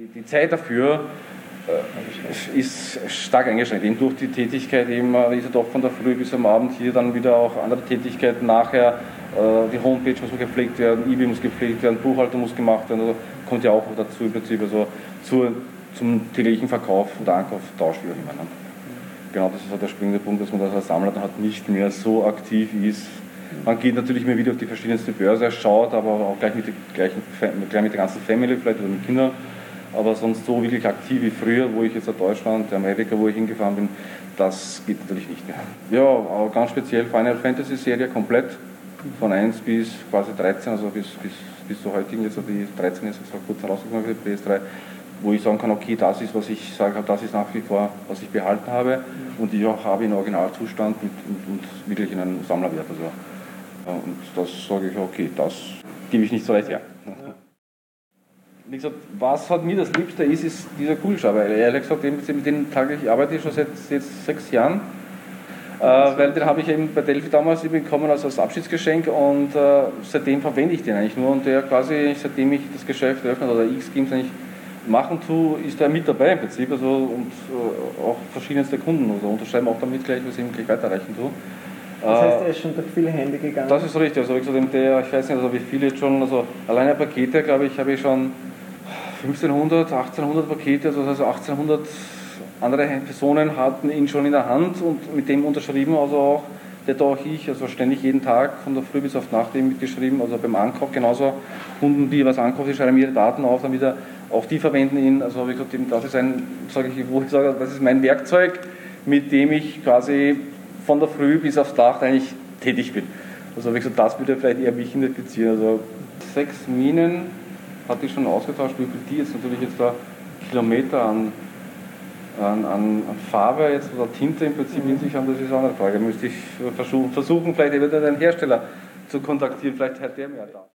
die Zeit dafür ist stark eingeschränkt, eben durch die Tätigkeit, eben ist er doch von der Früh bis am Abend hier, dann wieder auch andere Tätigkeiten nachher, die Homepage muss gepflegt werden, eBay muss gepflegt werden, Buchhaltung muss gemacht werden, also kommt ja auch dazu im Prinzip, also zum täglichen Verkauf oder Ankauf, Tausch, wie auch immer. Ne? Genau, das ist halt der springende Punkt, dass man das als Sammler dann halt nicht mehr so aktiv ist. Man geht natürlich immer wieder auf die verschiedensten Börse, schaut, aber auch gleich mit der ganzen Family, vielleicht oder mit Kindern. Aber sonst so wirklich aktiv wie früher, wo ich jetzt in Deutschland, Amerika, wo ich hingefahren bin, das geht natürlich nicht mehr. Ja, aber ganz speziell Final Fantasy Serie komplett, von 1 bis quasi 13, also bis zur heutigen, jetzt die 13 ist vor kurzem rausgekommen für die PS3, wo ich sagen kann, okay, das ist, was ich sage, das ist nach wie vor, was ich behalten habe und ich auch habe in Originalzustand und wirklich in einem Sammlerwert. Also, und das sage ich, okay, das gebe ich nicht so leicht her. Wie gesagt, was halt mir das Liebste ist dieser Kugelschreiber. Ehrlich gesagt, mit dem ich arbeite ich schon seit jetzt 6 Jahren. Weil den habe ich eben bei Delphi damals bekommen als Abschiedsgeschenk und seitdem verwende ich den eigentlich nur. Und der quasi, seitdem ich das Geschäft eröffnet oder X-Games eigentlich machen tue, ist er mit dabei im Prinzip. Also, und auch verschiedenste Kunden also unterschreiben auch damit gleich, was ich ihm gleich weiterreichen tue. Das heißt, er ist schon durch viele Hände gegangen? Das ist richtig. Also, wie gesagt, ich weiß nicht, also wie viele jetzt schon, also alleine Pakete, glaube ich, habe ich schon 1500, 1800 Pakete, also 1800 andere Personen hatten ihn schon in der Hand und mit dem unterschrieben, also auch also ständig jeden Tag von der Früh bis auf Nacht eben mitgeschrieben, also beim Ankauf genauso Kunden, die was ankaufen, die schreiben ihre Daten auf, dann wieder auch die verwenden ihn, also wie gesagt, das ist das ist mein Werkzeug, mit dem ich quasi von der Früh bis aufs Nacht eigentlich tätig bin. Also wie gesagt, das würde vielleicht eher mich identifizieren. Also 6 Minen hatte ich schon ausgetauscht, wie viel die jetzt natürlich jetzt da Kilometer an Farbe jetzt oder Tinte im Prinzip in sich haben, das ist auch eine Frage. Müsste ich versuchen vielleicht wieder den Hersteller zu kontaktieren, vielleicht hat der mehr da.